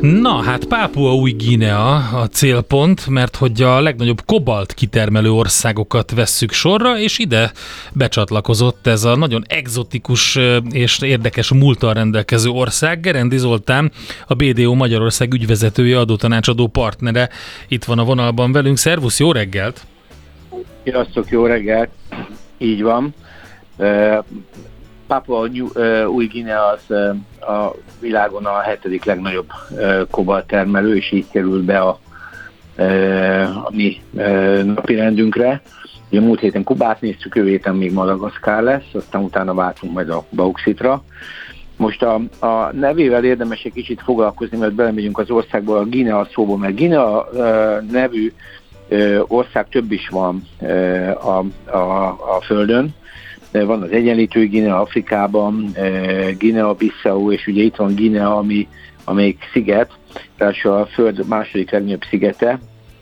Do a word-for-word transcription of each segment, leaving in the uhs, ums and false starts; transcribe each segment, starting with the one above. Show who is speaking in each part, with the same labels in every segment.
Speaker 1: Na, hát Pápua Új-Guinea a célpont, mert hogy a legnagyobb kobalt kitermelő országokat vesszük sorra, és ide becsatlakozott ez a nagyon egzotikus és érdekes múlttal rendelkező ország. Gerendi Zoltán, a bé dé o Magyarország ügyvezetője, adótanácsadó partnere itt van a vonalban velünk. Szervusz, jó reggelt!
Speaker 2: Sziasztok, jó reggelt! Így van. Pápua Új-Guinea az a világon a hetedik legnagyobb kobalt termelő, és így került be a, a mi napirendünkre. Ugye múlt héten Kubát néztük, jövő héten még Madagaszkár lesz, aztán utána váltunk majd a bauxitra. Most a, a nevével érdemes egy kicsit foglalkozni, mert belemegyünk az országból, a Guinea szóba, mert Guinea nevű ország több is van a, a, a földön. Van az Egyenlítő Guinea Afrikában, Guinea-Bissau, és ugye itt van Guinea, ami, amelyik sziget, tehát a föld második legnagyobb szigete,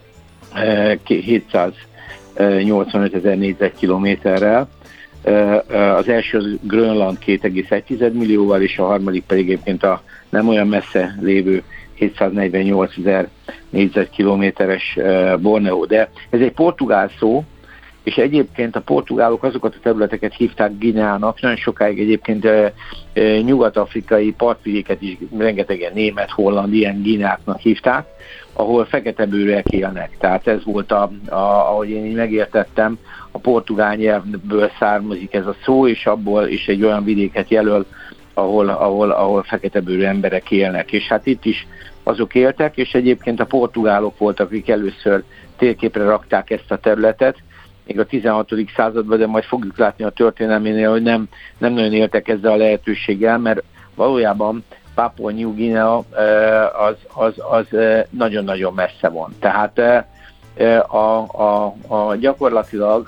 Speaker 2: hétszáznyolcvanötezer négyzetkilométerrel. Az első az Grönland két egész egy millióval, és a harmadik pedig egyébként a nem olyan messze lévő hétszáznegyvennyolcezer négyzetkilométeres Borneo. De ez egy portugál szó, és egyébként a portugálok azokat a területeket hívták Guineának, nagyon sokáig egyébként e, e, nyugat-afrikai partvidéket is rengetegen német, holland, ilyen Guineáknak hívták, ahol fekete bőrűek élnek. Tehát ez volt, a, a, ahogy én így megértettem, a portugál nyelvből származik ez a szó, és abból is egy olyan vidéket jelöl, ahol, ahol, ahol fekete bőrű emberek élnek. És hát itt is azok éltek, és egyébként a portugálok voltak, akik először térképre rakták ezt a területet, még a tizenhatodik században, de majd fogjuk látni a történelménél, hogy nem, nem nagyon éltek ezzel a lehetőséggel, mert valójában Papua New Guinea az, az, az nagyon-nagyon messze van. Tehát a, a, a gyakorlatilag,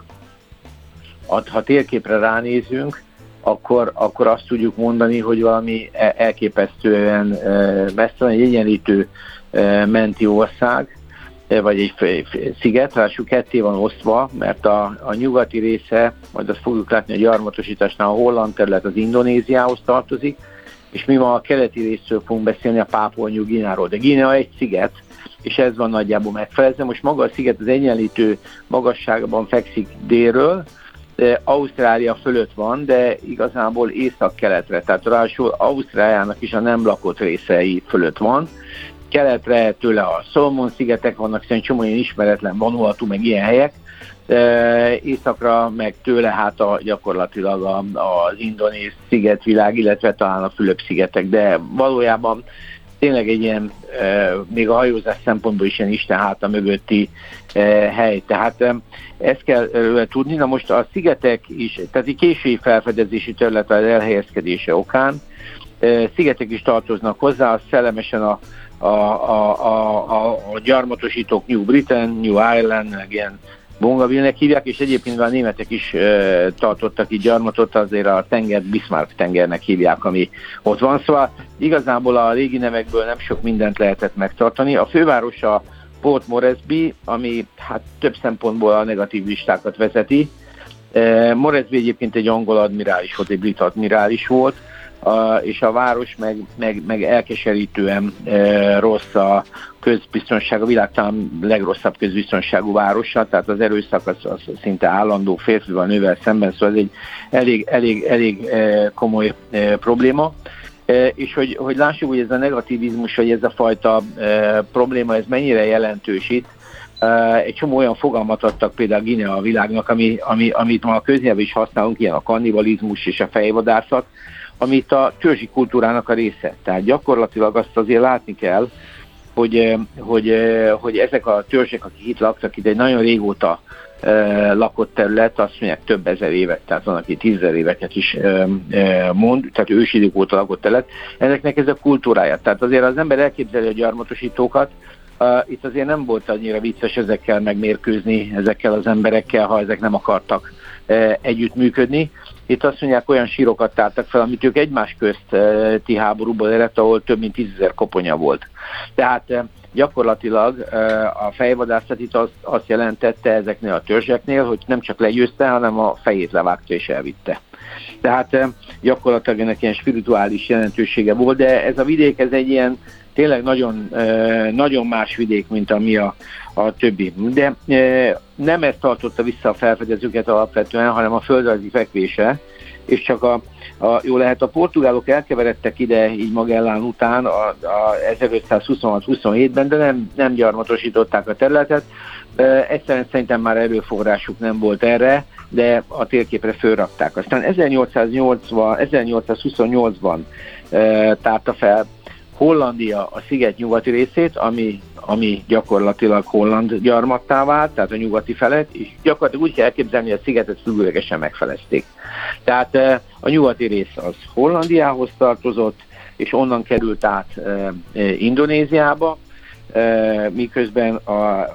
Speaker 2: ha térképre ránézünk, akkor, akkor azt tudjuk mondani, hogy valami elképesztően messze van, egy egyenlítő menti ország, vagy egy sziget, ráadásul ketté van osztva, mert a, a nyugati része, majd azt fogjuk látni a gyarmatosításnál, a holland terület az Indonéziához tartozik, és mi ma a keleti részről fogunk beszélni, a Pápua New Guineáról. De Guinea egy sziget, és ez van nagyjából megfelelve. Most maga a sziget az egyenlítő magasságban fekszik délről, de Ausztrália fölött van, de igazából észak-keletre, tehát ráadásul Ausztráliának is a nem lakott részei fölött van. Keletre tőle a Szolomon-szigetek vannak, hiszen csomó ilyen ismeretlen, Vanuatu, meg ilyen helyek. Északra meg tőle hát a, gyakorlatilag a, az indonéz szigetvilág, illetve talán a Fülöp-szigetek, de valójában tényleg egy ilyen, még a hajózás szempontból is ilyen Isten háta mögötti hely. Tehát ezt kell tudni. Na most a szigetek is, tehát egy késői felfedezési terület az elhelyezkedése okán, szigetek is tartoznak hozzá, az szellemesen a A, a, a, a, a gyarmatosítók New Britain, New Ireland, meg ilyen Bongaville-nek hívják, és egyébként a németek is e, tartottak itt gyarmatot, azért a tenger Bismarck tengernek hívják, ami ott van. Szóval igazából a régi nevekből nem sok mindent lehetett megtartani. A fővárosa Port Moresby, ami hát több szempontból a negatív listákat vezeti. E, Moresby egyébként egy angol admirális volt, egy brit admirális volt, A, és a város meg, meg, meg elkeserítően e, rossz a közbiztonság, a világ talán legrosszabb közbiztonságú városa, tehát az erőszak az, az szinte állandó, férfival, nővel szemben, szóval ez egy elég, elég, elég e, komoly e, probléma. E, és hogy, hogy lássuk, hogy ez a negativizmus, vagy ez a fajta e, probléma, ez mennyire jelentős itt. E, egy csomó olyan fogalmat adtak például Guinea a világnak, ami, ami, amit ma a köznyelvben is használunk, ilyen a kannibalizmus és a fejvadászat, amit a törzsi kultúrának a része. Tehát gyakorlatilag azt azért látni kell, hogy, hogy, hogy ezek a törzsek, akik itt laktak, itt egy nagyon régóta e, lakott terület, azt mondják több ezer évet, tehát van, aki tízezer éveket is e, mond, tehát ősidők óta lakott terület. Ezeknek ez a kultúrája. Tehát azért az ember elképzeli a gyarmatosítókat, uh, itt azért nem volt annyira vicces ezekkel megmérkőzni, ezekkel az emberekkel, ha ezek nem akartak uh, együttműködni. Itt azt mondják, olyan sírokat tártak fel, amit ők egymás közti háborúban eredt, ahol több mint tízezer koponya volt. Tehát gyakorlatilag a fejvadászat itt azt, azt jelentette ezeknél a törzseknél, hogy nem csak legyőzte, hanem a fejét levágta és elvitte. Tehát gyakorlatilag ennek ilyen spirituális jelentősége volt, de ez a vidék, ez egy ilyen tényleg nagyon, nagyon más vidék, mint ami a, a többi. De nem ezt tartotta vissza a felfedezőket alapvetően, hanem a földrajzi fekvése, és csak a, a, jó lehet, a portugálok elkeveredtek ide így Magellán után a, a ezerötszázhuszonhat-huszonhétben, de nem, nem gyarmatosították a területet. Egyszerűen szerintem már erőforrásuk nem volt erre, de a térképre fölrakták. Aztán ezernyolcszáznyolcvan, ezernyolcszázhuszonnyolcban e, tárta fel Hollandia a sziget nyugati részét, ami, ami gyakorlatilag holland gyarmattá vált, tehát a nyugati felet, és gyakorlatilag úgy kell elképzelni, hogy a szigetet függőlegesen megfelezték. Tehát e, a nyugati rész az Hollandiához tartozott, és onnan került át e, e, Indonéziába, e, miközben a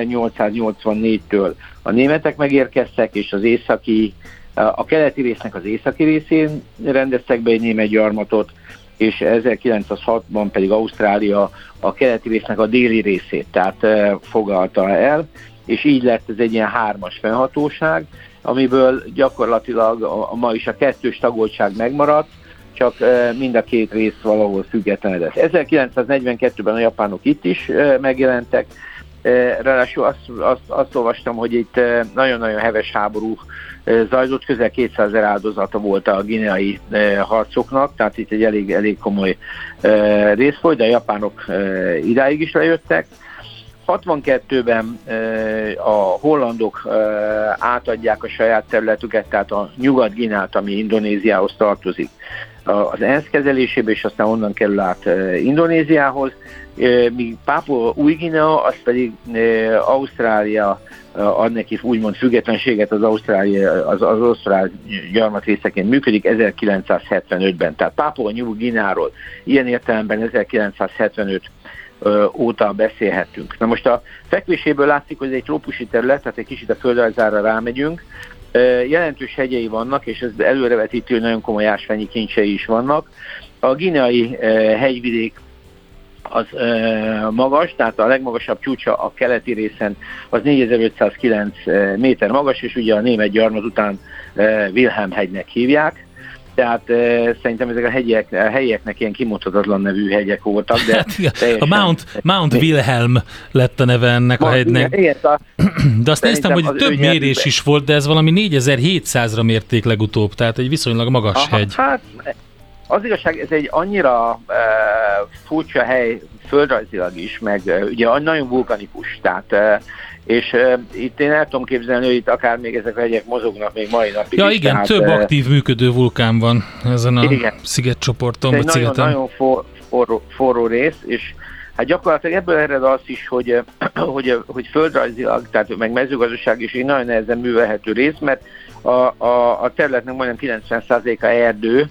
Speaker 2: ezernyolcszáznyolcvannégytől a németek megérkeztek, és az északi, a keleti résznek az északi részén rendeztek be egy német gyarmatot, és ezerkilencszázhatban pedig Ausztrália a keleti résznek a déli részét, tehát e, foglalta el, és így lett ez egy ilyen hármas fennhatóság, amiből gyakorlatilag a, a ma is a kettős tagoltság megmaradt, csak e, mind a két rész valahol függetlenedett. ezerkilencszáznegyvenkettőben a japánok itt is e, megjelentek, ráadásul azt, azt, azt olvastam, hogy itt nagyon-nagyon heves háború zajlott, közel kétszázezer áldozata volt a guineai harcoknak, tehát itt egy elég, elég komoly rész volt, de a japánok idáig is lejöttek. hatvankettőben a hollandok átadják a saját területüket, tehát a Nyugat-Guineát, ami Indonéziához tartozik, az ENSZ kezelésébe, és aztán onnan kerül át Indonéziához, míg Pápua Új-Guinea, az pedig Ausztrália ad neki úgymond függetlenséget, az Ausztrália, az, az ausztrál gyarmat részeként működik ezerkilencszázhetvenötben. Tehát Pápua Új-Guineáról ilyen értelemben ezerkilencszázhetvenöt óta beszélhetünk. Na most a fekvéséből látszik, hogy ez egy trópusi terület, tehát egy kicsit a földrajzára rámegyünk. Jelentős hegyei vannak, és ez előrevetítő, nagyon komoly ásványi kincsei is vannak. A guineai hegyvidék az magas, tehát a legmagasabb csúcsa a keleti részen az négyezer-ötszázkilenc méter magas, és ugye a német gyarmat után Wilhelm hegynek hívják. Tehát e, szerintem ezek a hegyek, a helyieknek ilyen kimondhatatlan nevű hegyek voltak. De
Speaker 1: hát, a Mount, Mount Wilhelm lett a neve ennek Ma, a hegynek. Igen, igen, a, de azt néztem, hogy több mérés is volt, de ez valami négyezer-hétszázra mérték legutóbb, tehát egy viszonylag magas Aha, hegy. Hát
Speaker 2: az igazság, ez egy annyira e, furcsa hely földrajzilag is, meg e, ugye nagyon vulkanikus, tehát e, és uh, itt én el tudom képzelni, hogy itt akár még ezek a hegyek mozognak még mai napig
Speaker 1: ja,
Speaker 2: is.
Speaker 1: Igen,
Speaker 2: tehát,
Speaker 1: több aktív működő vulkán van ezen a igen. szigetcsoporton.
Speaker 2: Egy nagyon, nagyon for, forró, forró rész, és hát gyakorlatilag ebből ered az is, hogy, hogy, hogy földrajzilag, tehát meg mezőgazdaság is egy nagyon nehezen művelhető rész, mert a, a, a területnek majdnem kilencven százaléka erdő,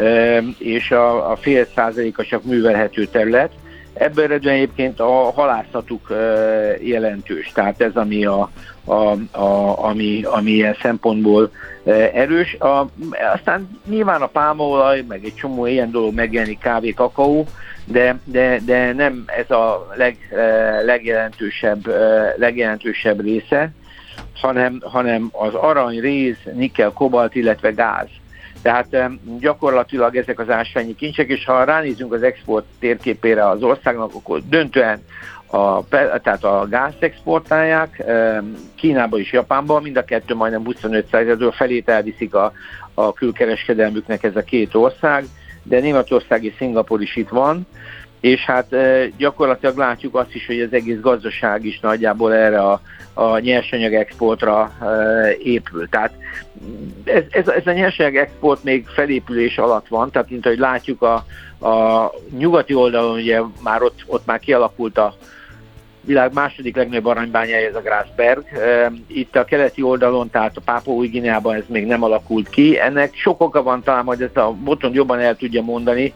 Speaker 2: és a, a fél százaléka csak művelhető terület. Ebből eredően egyébként a halászatuk jelentős, tehát ez ami, a, a, a, ami, ami ilyen szempontból erős. A, aztán nyilván a pálmaolaj, meg egy csomó ilyen dolog megjelenik, kávé, kakaó, de, de, de nem ez a leg, legjelentősebb, legjelentősebb része, hanem, hanem az arany, réz, nikkel, kobalt, illetve gáz. Tehát gyakorlatilag ezek az ásványi kincsek, és ha ránézünk az export térképére az országnak, akkor döntően a, tehát a gázt exportálják, Kínába és Japánba, mind a kettő majdnem huszonöt százalékról felét elviszik a, a külkereskedelmüknek ez a két ország, de Németország és Szingapúr is itt van, és hát gyakorlatilag látjuk azt is, hogy az egész gazdaság is nagyjából erre a, a nyersanyag exportra épül. Tehát ez, ez, ez a nyersanyag export még felépülés alatt van, tehát mint ahogy látjuk a, a nyugati oldalon, ugye már ott, ott már kialakult a világ második legnagyobb aranybányája, ez a Grasberg. Itt a keleti oldalon, tehát a Pápua Új-Guineában ez még nem alakult ki. Ennek sok oka van, talán majd ezt a Botond jobban el tudja mondani,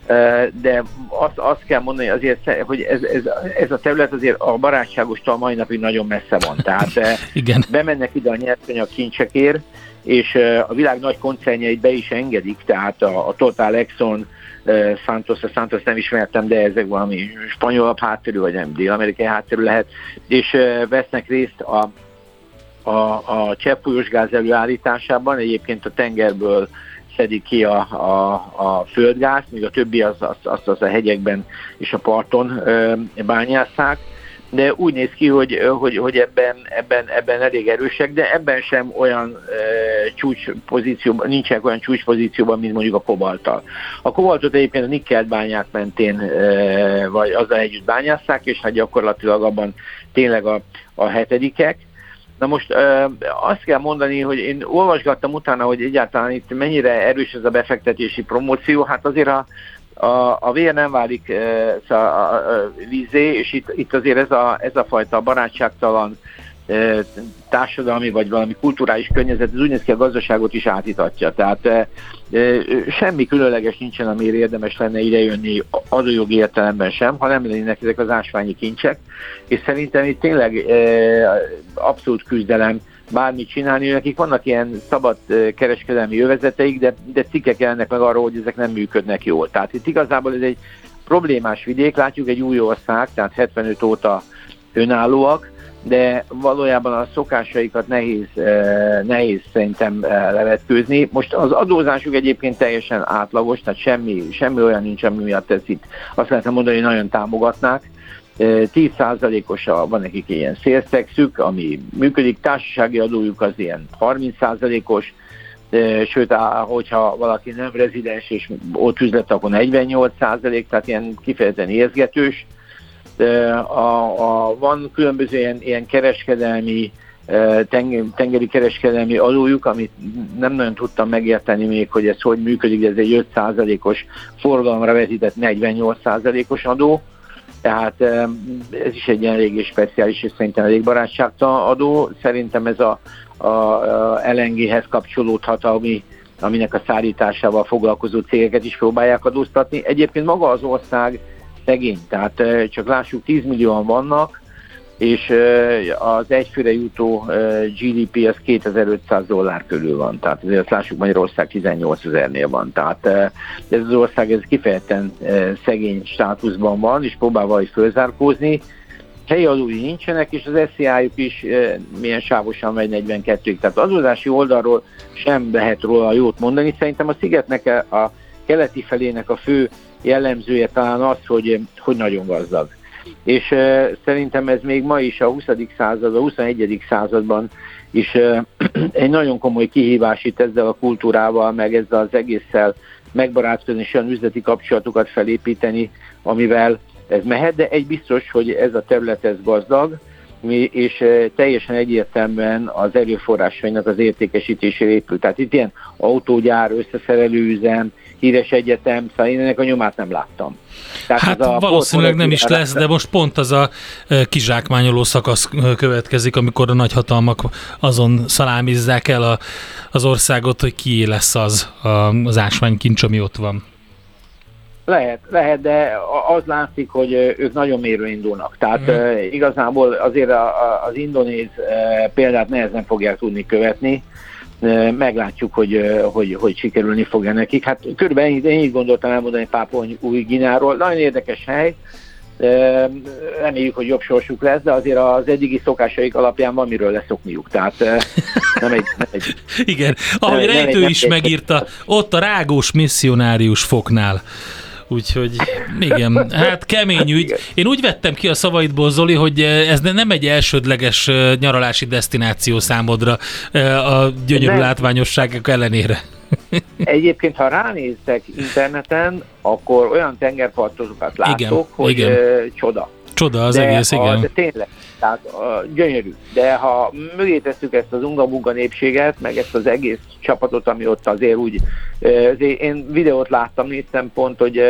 Speaker 2: de azt, azt kell mondani azért, hogy ez, ez, ez a terület azért a barátságostól mai napig nagyon messze van. Tehát igen. Bemennek ide a nyersanyag kincsekért, és a világ nagy koncernjeit be is engedik, tehát a, a Total, Exxon, Santos, a Santos nem ismertem, de ezek valami spanyolabb hátterű, vagy nem dél-amerikai hátterű lehet, és vesznek részt a, a, a cseppfolyós gáz előállításában, egyébként a tengerből szedik ki a, a, a földgáz, míg a többi azt az, az, az a hegyekben és a parton bányásszák. De úgy néz ki, hogy, hogy, hogy ebben, ebben, ebben elég erősek, de ebben sem olyan e, csúcspozícióban, nincsenek olyan csúcspozícióban, mint mondjuk a kobalttal. A kobaltot egyébként a nikkelt bányák mentén, e, vagy azzal együtt bányásszák, és hát gyakorlatilag abban tényleg a, a hetedikek. Na most e, azt kell mondani, hogy én olvasgattam utána, hogy egyáltalán itt mennyire erős ez a befektetési promóció, hát azért a A, a vér nem válik e, a, a, a vízé, és itt, itt azért ez a, ez a fajta barátságtalan e, társadalmi vagy valami kulturális környezet, ez úgy néz ki, a gazdaságot is átítatja. Tehát e, e, semmi különleges nincsen, amire érdemes lenne idejönni adójogi értelemben sem, ha nem lennének ezek az ásványi kincsek. És szerintem itt tényleg e, abszolút küzdelem bármit csinálni, nekik vannak ilyen szabad kereskedelmi övezeteik, de, de cikkek jelennek meg arról, hogy ezek nem működnek jól. Tehát itt igazából ez egy problémás vidék, látjuk egy új ország, tehát hetvenöt óta önállóak, de valójában a szokásaikat nehéz, nehéz szerintem levetkőzni. Most az adózásuk egyébként teljesen átlagos, tehát semmi, semmi olyan nincs, ami miatt ezt itt azt lehetne mondani, hogy nagyon támogatnák. tíz százalékos van nekik ilyen szélszexük, ami működik, társasági adójuk az ilyen harminc százalékos, sőt, hogyha valaki nem rezidens és ott üzlet, akkor negyvennyolc százalék, tehát ilyen kifejezetten érzgetős. A, a, van különböző ilyen, ilyen kereskedelmi, tengeri kereskedelmi adójuk, amit nem nagyon tudtam megérteni még, hogy ez hogy működik, de ez egy öt százalékos forgalomra vetített negyvennyolc százalékos adó. Tehát ez is egy ilyen eléggé speciális, és szerintem elég barátságtalan adó. Szerintem ez a, a, a el en gé-hez kapcsolódhat, ami, aminek a szállításával foglalkozó cégeket is próbálják adóztatni. Egyébként maga az ország szegény, tehát csak lássuk, tíz millióan vannak, és az egyfőre jutó gé dé pé az kétezer-ötszáz dollár körül van, tehát azért azt lássuk, Magyarország tizennyolcezernél van, tehát ez az ország ez kifejezetten szegény státuszban van, és próbál valahogy fölzárkózni. Helyi adói nincsenek, és az es zé á-juk is milyen sávosan megy negyvenkettőig, tehát az adózási oldalról sem lehet róla jót mondani. Szerintem a szigetnek a keleti felének a fő jellemzője talán az, hogy, hogy nagyon gazdag. És uh, szerintem ez még ma is a huszadik század, a huszonegyedik században is uh, egy nagyon komoly kihívás itt ezzel a kultúrával, meg ezzel az egésszel megbarátkozni, és olyan üzleti kapcsolatokat felépíteni, amivel ez mehet, de egy biztos, hogy ez a terület ez gazdag, és teljesen egyértelműen az erőforrásainak az értékesítésére épül. Tehát itt ilyen autógyár, összeszerelőüzem, híres egyetem, szóval én ennek a nyomát nem láttam. Tehát
Speaker 1: hát a valószínűleg nem is lesz, de most pont az a kizsákmányoló szakasz következik, amikor a nagyhatalmak azon szalámizzák el a, az országot, hogy kié lesz az az ásványkincs, ami ott van.
Speaker 2: Lehet, lehet, de az látszik, hogy ők nagyon mérő indulnak. Tehát mm. uh, igazából azért a, a, az indonéz uh, példát nehezen fogják tudni követni. Uh, meglátjuk, hogy, uh, hogy, hogy sikerülni fogja nekik. Hát körülbelül én így gondoltam elmondani Pápua Új-Guineáról. Nagyon érdekes hely. Uh, reméljük, hogy jobb sorsuk lesz, de azért az eddigi szokásaik alapján van miről leszokniuk. Tehát uh, nem egy... Nem egy
Speaker 1: igen, ahogy nem, Rejtő nem is egy, megírta, ott a rágós misszionárius foknál. Úgyhogy igen, hát kemény ügy. Én úgy vettem ki a szavaidból, Zoli, hogy ez nem egy elsődleges nyaralási desztináció számodra a gyönyörű nem. látványosságok ellenére.
Speaker 2: Egyébként, ha ránéztek interneten, akkor olyan tengerpartokat látok, igen, hogy igen. csoda.
Speaker 1: Csoda az
Speaker 2: de
Speaker 1: egész, igen.
Speaker 2: A, de tényleg, tehát a, gyönyörű. De ha mögé tesszük ezt az unga-bunga népséget, meg ezt az egész csapatot, ami ott azért úgy, azért én videót láttam, néztem pont, hogy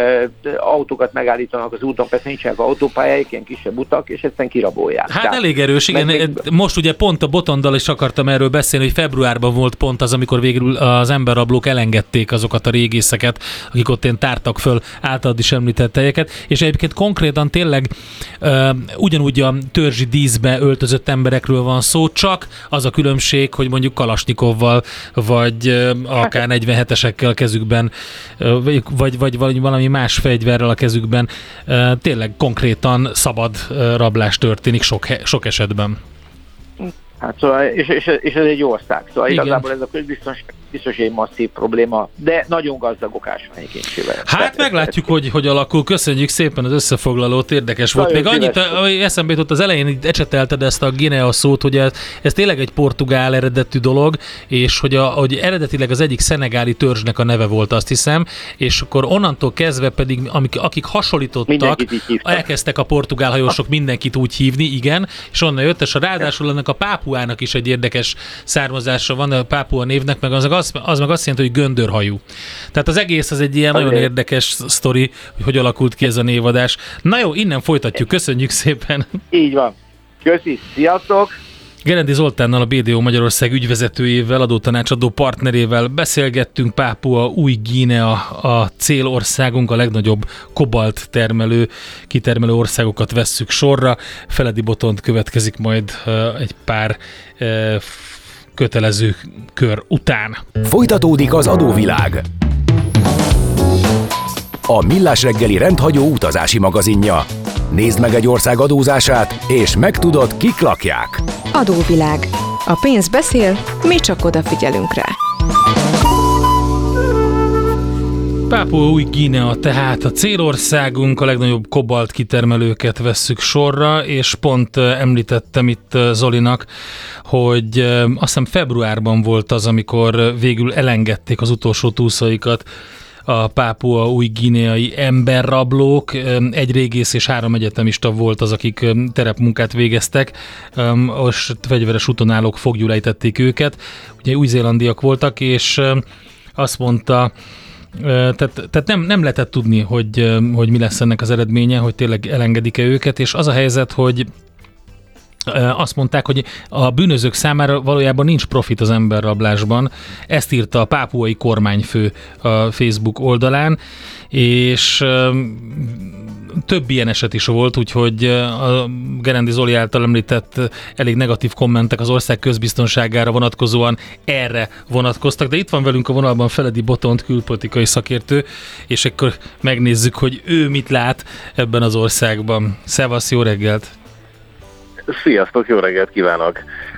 Speaker 2: autókat megállítanak az úton, persze nincsenek autópályáik, ilyen kisebb utak, és ezt kirabolják.
Speaker 1: Hát tehát, elég erős, igen. Még... Most ugye pont a Botondal is akartam erről beszélni, hogy februárban volt pont az, amikor végül az emberrablók elengedték azokat a régészeket, akik ott én tártak föl általad is említett helyeket, és egyébként konkrétan tényleg uh, ugyanúgy a törzsi díszbe öltözött emberekről van szó, csak az a különbség, hogy mondjuk Kalasnyikovval, vagy uh, akár negyvenhetesekkel a kezükben, uh, vagy, vagy valami más fegyverrel a kezükben, uh, tényleg konkrétan szabad uh, rablás történik sok, sok esetben.
Speaker 2: Hát szóval, és, és, és ez egy ország, szóval igen. Igazából ez a közbiztonság biztos egy masszív probléma, de nagyon gazdagok ásványi-kincsével.
Speaker 1: Hát meglátjuk, hogy, hogy alakul. Köszönjük szépen az összefoglalót, érdekes volt. Még annyit eszembe jutott, az elején így ecsetelted ezt a Guinea szót, hogy ez, ez tényleg egy portugál eredetű dolog, és hogy, a, hogy eredetileg az egyik szenegáli törzsnek a neve volt, azt hiszem, és akkor onnantól kezdve pedig, amik, akik hasonlítottak, elkezdtek a portugál hajósok mindenkit úgy hívni, igen, és onnan jött, és ráadásul ennek a Pápuának is egy érdekes származása van, a Pápua névnek, meg az, az, az meg azt jelenti, hogy göndörhajú. Tehát az egész az egy ilyen nagyon érdekes sztori, hogy hogy alakult ki ez a névadás. Na jó, innen folytatjuk, köszönjük szépen.
Speaker 2: Így van. Köszi, sziasztok!
Speaker 1: Gerendi Zoltánnal, a bé dé o Magyarország ügyvezetőjével, adótanácsadó partnerével beszélgettünk. Pápua Új-Guinea a célországunk, a legnagyobb kobalt termelő, kitermelő országokat vesszük sorra. Feledi Botont következik majd egy pár kötelező kör után.
Speaker 3: Folytatódik az adóvilág. A Millás reggeli rendhagyó utazási magazinja. Nézd meg egy ország adózását, és megtudod, kik lakják.
Speaker 4: Adóvilág. A pénz beszél, mi csak odafigyelünk rá.
Speaker 1: Pápua Új-Guinea tehát a célországunk, a legnagyobb kobalt kitermelőket vesszük sorra, és pont említettem itt Zolinak, hogy azt hiszem februárban volt az, amikor végül elengedték az utolsó túszaikat a Pápua Új-Guineai emberrablók. Egy régész és három egyetemista volt az, akik terepmunkát végeztek, és fegyveres útonállók foglyul ejtették őket. Ugye új-zélandiak voltak, és azt mondta, tehát, tehát nem, nem lehetett tudni, hogy, hogy mi lesz ennek az eredménye, hogy tényleg elengedik-e őket, és az a helyzet, hogy azt mondták, hogy a bűnözők számára valójában nincs profit az emberrablásban. Ezt írta a pápuai kormányfő a Facebook oldalán, és több ilyen eset is volt, úgyhogy a Gerendi Zoli által említett elég negatív kommentek az ország közbiztonságára vonatkozóan erre vonatkoztak, de itt van velünk a vonalban Feledi Botont, külpolitikai szakértő, és akkor megnézzük, hogy ő mit lát ebben az országban. Szevasz, jó reggelt!
Speaker 5: Sziasztok, jó reggelt kívánok!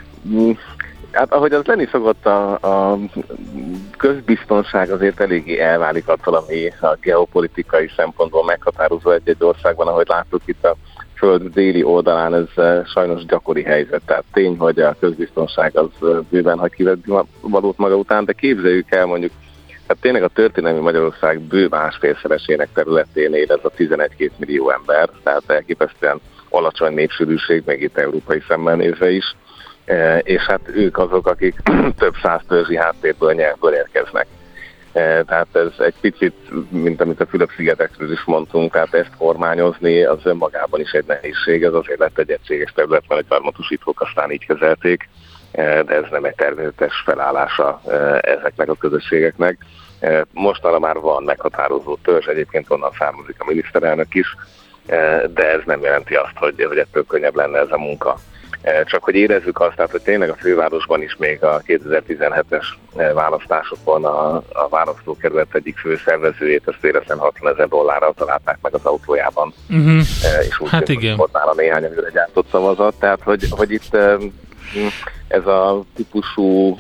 Speaker 5: Hát ahogy az lenni szokott, a, a közbiztonság azért eléggé elválik attól, ami a geopolitikai szempontból meghatározó egy-egy országban, ahogy láttuk itt a föld déli oldalán, ez sajnos gyakori helyzet. Tehát tény, hogy a közbiztonság az bőven hagy kivett valót maga után, de képzeljük el mondjuk, hát tényleg a történelmi Magyarország bő másfélszeresének területén él ez a tizenegy-két millió ember, tehát elképesztően alacsony népsűrűség, meg itt európai szemmel nézve is, e, és hát ők azok, akik több száz törzsi háttérből, nyelvből érkeznek. E, tehát ez egy picit, mint amit a Fülöp-szigetekről is mondtunk, tehát ezt kormányozni az önmagában is egy nehézség, ez azért lett egy egységes terület, mert egy gyarmatosítók aztán így kezelték, e, de ez nem egy természetes felállása e, ezeknek a közösségeknek. E, mostanra már van meghatározó törzs, egyébként onnan származik a miniszterelnök is, de ez nem jelenti azt, hogy, hogy ettől könnyebb lenne ez a munka. Csak hogy érezzük azt, tehát, hogy tényleg a fővárosban is még a kétezer-tizenhetes választásokon a, a választókerület egyik főszervezőjét, ezt érezzen hatvanezer dollárral találták meg az autójában. Uh-huh. És úgy
Speaker 1: hát igen.
Speaker 5: Volt nála néhány előre gyártott szavazat, tehát hogy, hogy itt ez a típusú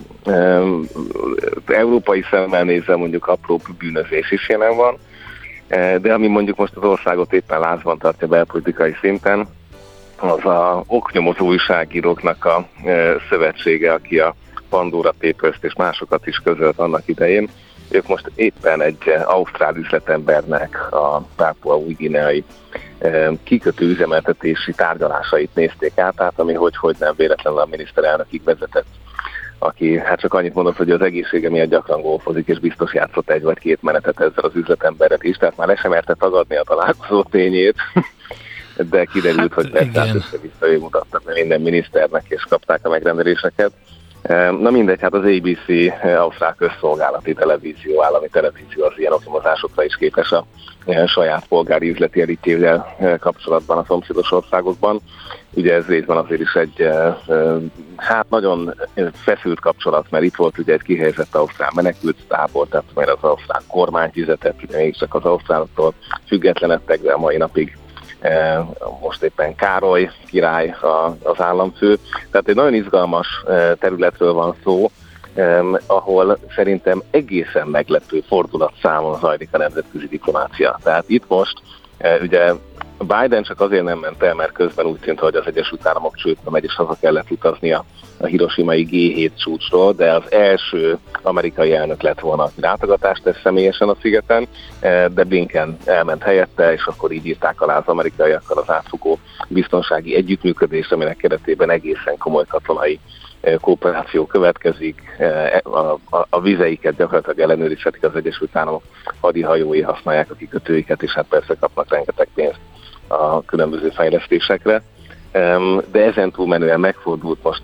Speaker 5: európai szemmel nézve mondjuk apró bűnözés is jelen van, de ami mondjuk most az országot éppen lázban tartja belpolitikai szinten, az a oknyomozó újságíróknak a szövetsége, aki a Pandora Papers-t és másokat is közölt annak idején. Ők most éppen egy ausztrál üzletembernek a Pápua Új-Guineai kikötő üzemeltetési tárgyalásait nézték át, tehát ami hogy-hogy nem véletlenül a miniszterelnökig vezetett, aki hát csak annyit mondott, hogy az egészsége miatt gyakran golfozik, és biztos játszott egy vagy két menetet ezzel az üzletemberrel is, tehát már le sem merte tagadni a találkozó tényét, de kiderült, hát, hogy persze össze-vissza ő mutattak minden miniszternek, és kapták a megrendeléseket. Na mindegy, hát az á bé cé, ausztrál közszolgálati televízió, állami televízió az ilyen oknyomozásokra is képes a saját polgári üzleti elitjével kapcsolatban a szomszédos országokban. Ugye ez részben azért is egy hát nagyon feszült kapcsolat, mert itt volt ugye egy kihelyezett ausztrál menekült tábor, tehát mert az ausztrál kormány fizetett, ugye mégiscsak az ausztráloktól függetlenedtek, de a mai napig most éppen Károly király az államfő. Tehát egy nagyon izgalmas területről van szó, Um, ahol szerintem egészen meglepő fordulatszámon zajlik a nemzetközi diplomácia. Tehát itt most uh, ugye Biden csak azért nem ment el, mert közben úgy tűnt, hogy az Egyesült Államok csődbe megy, és haza kellett utaznia a hiroshimai gé hét csúcsról, de az első amerikai elnök lett volna, aki látogatást tesz személyesen a szigeten, de Blinken elment helyette, és akkor így írták alá az amerikaiakkal az átfogó biztonsági együttműködést, aminek keretében egészen komoly katonai kooperáció következik, a, a, a vizeiket gyakorlatilag ellenőrizhetik az Egyesült Államok hadihajói, használják a kikötőiket, és hát persze kapnak rengeteg pénzt a különböző fejlesztésekre. De ezen túlmenően megfordult most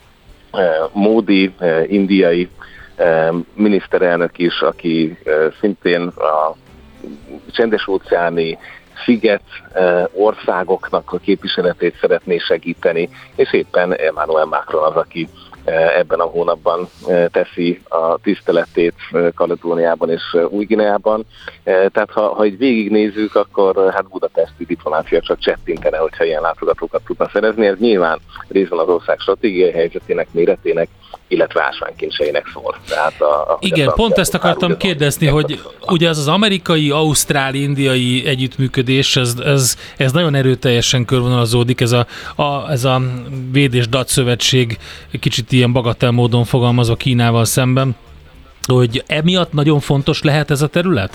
Speaker 5: Modi, indiai miniszterelnök is, aki szintén a csendes-óceáni sziget országoknak a képviseletét szeretné segíteni, és éppen Emmanuel Macron az, aki ebben a hónapban teszi a tiszteletét Kaledóniában és Új-Guineában. Tehát ha, ha így végignézzük, akkor hát budapesti diplomácia csak csettintene, hogyha ilyen látogatókat tudna szerezni. Ez nyilván részben az ország stratégiai helyzetének, méretének, illetve ásványkincseinek szól. Tehát a, a
Speaker 1: Igen, pont ezt akartam kérdezni, hogy ugye ez az amerikai, ausztrál, indiai együttműködés, ez, ez, ez nagyon erőteljesen körvonalazódik, ez a, a, ez a Véd és Dat szövetség kicsit ilyen bagatell módon fogalmazva Kínával szemben, hogy emiatt nagyon fontos lehet ez a terület?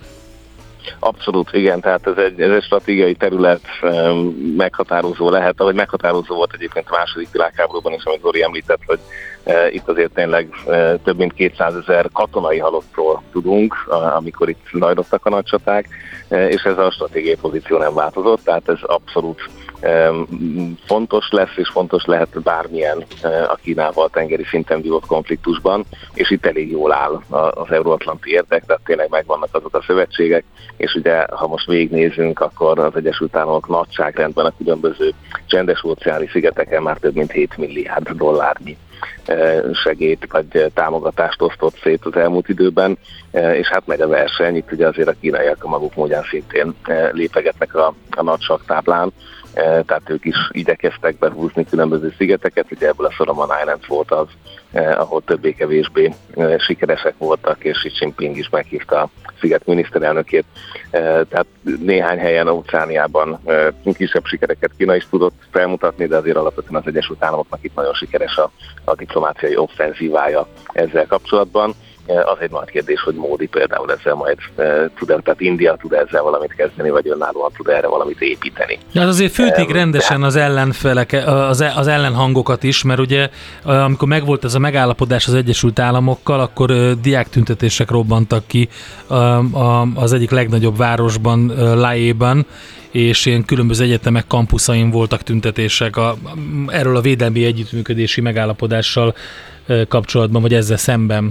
Speaker 5: Abszolút, igen, tehát ez egy, ez egy stratégiai terület, meghatározó lehet, ahogy meghatározó volt egyébként a második világháborúban is, amit Zoli említett, hogy e, itt azért tényleg e, több mint kétszázezer katonai halottról tudunk, a, amikor itt zajlottak a nagy csaták, e, és ez a stratégiai pozíció nem változott, tehát ez abszolút e, fontos lesz, és fontos lehet bármilyen e, a Kínával tengeri szinten vívott konfliktusban, és itt elég jól áll az euróatlanti érdek, tehát tényleg megvannak azok a szövetségek, és ugye, ha most végignézünk, akkor az Egyesült Államok nagyságrendben a különböző csendes-óceáni szigeteken már több mint hét milliárd dollárnyi segélyt vagy támogatást osztott szét az elmúlt időben, és hát megy a verseny, itt ugye azért a kínaiak a maguk módján szintén lépegetnek a, a nagy saktáblán, tehát ők is igyekeztek behúzni különböző szigeteket, ugye ebből a Solomon Islands volt az, ahol többé-kevésbé sikeresek voltak, és Xi Jinping is meghívta a sziget miniszterelnökét. Tehát néhány helyen Óceániában kisebb sikereket Kína is tudott felmutatni, de azért alapvetően az Egyesült Államoknak itt nagyon sikeres a, a diplomáciai offenzívája ezzel kapcsolatban. Az egy nagy kérdés, hogy Modi például ezzel majd tud, tehát India tud ezzel valamit kezdeni, vagy önállóan tud erre valamit építeni.
Speaker 1: De hát azért fülték rendesen az ellenfelek, az, az ellenhangokat is, mert ugye amikor megvolt ez a megállapodás az Egyesült Államokkal, akkor diáktüntetések robbantak ki az egyik legnagyobb városban, Laéban, és ilyen különböző egyetemek kampuszain voltak tüntetések a, erről a védelmi együttműködési megállapodással kapcsolatban, vagy ezzel szemben.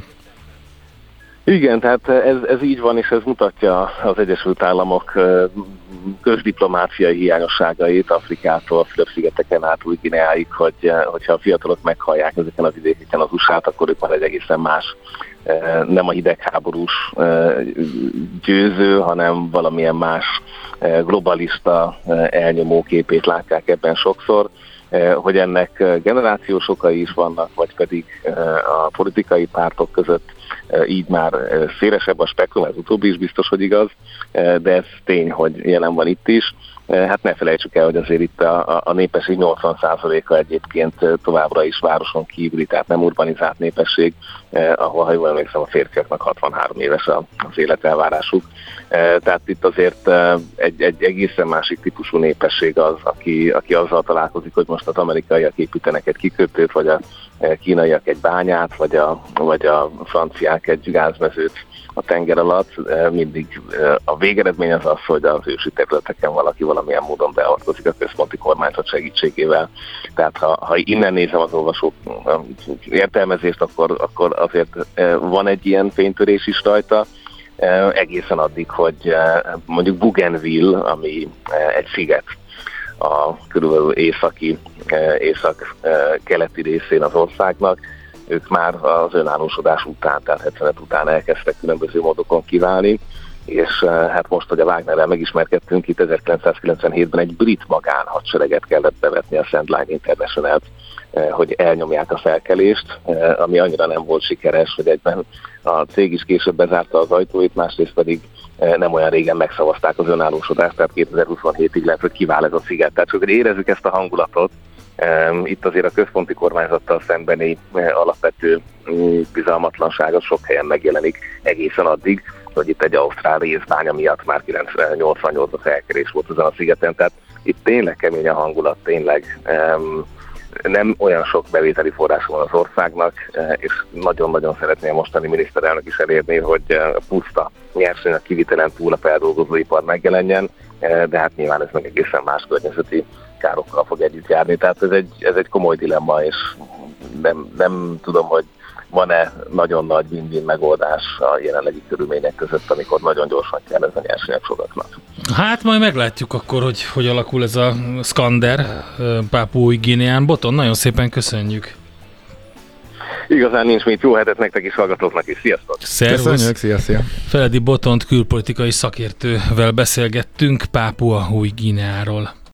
Speaker 5: Igen, tehát ez, ez így van, és ez mutatja az Egyesült Államok közdiplomáciai hiányosságait Afrikától, Fülöp-szigeteken át Új-Guineáig, hogy, hogyha a fiatalok meghallják ezeken az vidékeken az u es á-t, akkor ők már egy egészen más, nem a hidegháborús győző, hanem valamilyen más globalista elnyomó képét látják ebben sokszor. Hogy ennek generációs okai is vannak, vagy pedig a politikai pártok között így már szélesebb a spektrum, ez utóbbi is biztos, hogy igaz, de ez tény, hogy jelen van itt is. Hát ne felejtsük el, hogy azért itt a, a népesség nyolcvan százaléka egyébként továbbra is városon kívüli, tehát nem urbanizált népesség, ahol, ha jól emlékszem, a férfiaknak hatvanhárom éves az életelvárásuk. Tehát itt azért egy, egy egészen másik típusú népesség az, aki, aki azzal találkozik, hogy most az amerikaiak építenek egy kikötőt, vagy a kínaiak egy bányát, vagy a, vagy a franciák egy gázmezőt a tenger alatt. Mindig a végeredmény az az, hogy az ősi területeken valaki valamilyen módon beavatkozik a központi kormányzat segítségével. Tehát ha, ha innen nézem az olvasók értelmezést, akkor, akkor azért van egy ilyen fénytörés is rajta, egészen addig, hogy mondjuk Bougainville, ami egy sziget a körülbelül északi, észak-keleti részén az országnak, ők már az önállósodás után, tehát hetvenöt után elkezdtek különböző módokon kiválni, és hát most, hogy a Wagnerrel megismerkedtünk, itt ezerkilencszázkilencvenhétben egy brit magánhadsereget kellett bevetni a Sand Line International-t, hogy elnyomják a felkelést, ami annyira nem volt sikeres, hogy egyben a cég is később bezárta az ajtóit, másrészt pedig nem olyan régen megszavazták az önállósodást, tehát kétezer-huszonhétig lehet, hogy kivál ez a sziget. Tehát csak érezzük ezt a hangulatot, itt azért a központi kormányzattal szembeni alapvető bizalmatlanság az sok helyen megjelenik egészen addig, hogy itt egy ausztrál részbánya miatt már nyolcvannyolcban felkelés volt ezen a szigeten, tehát itt tényleg kemény a hangulat, tényleg nem olyan sok bevételi forrás van az országnak, és nagyon-nagyon szeretné a mostani miniszterelnök is elérni, hogy puszta nyersanyag kivitelen túl a feldolgozóipar megjelenjen, de hát nyilván ez meg egészen más környezeti károkkal fog együtt járni. Tehát ez egy, ez egy komoly dilemma, és nem, nem tudom, hogy van-e nagyon nagy win-win megoldás a jelenlegi körülmények között, amikor nagyon gyorsan kell ez a nyersanyag sokaknak.
Speaker 1: Hát majd meglátjuk akkor, hogy hogy alakul ez a szkander Pápua Új-Guineán. Boton, nagyon szépen köszönjük.
Speaker 5: Igazán nincs mit, jó hetet nektek is, hallgatóknak is, sziasztok!
Speaker 1: Szervusz!
Speaker 6: Köszönjük, szia, szia!
Speaker 1: Feledi Botont külpolitikai szakértővel beszélgettünk Pápua Új-Guineáról.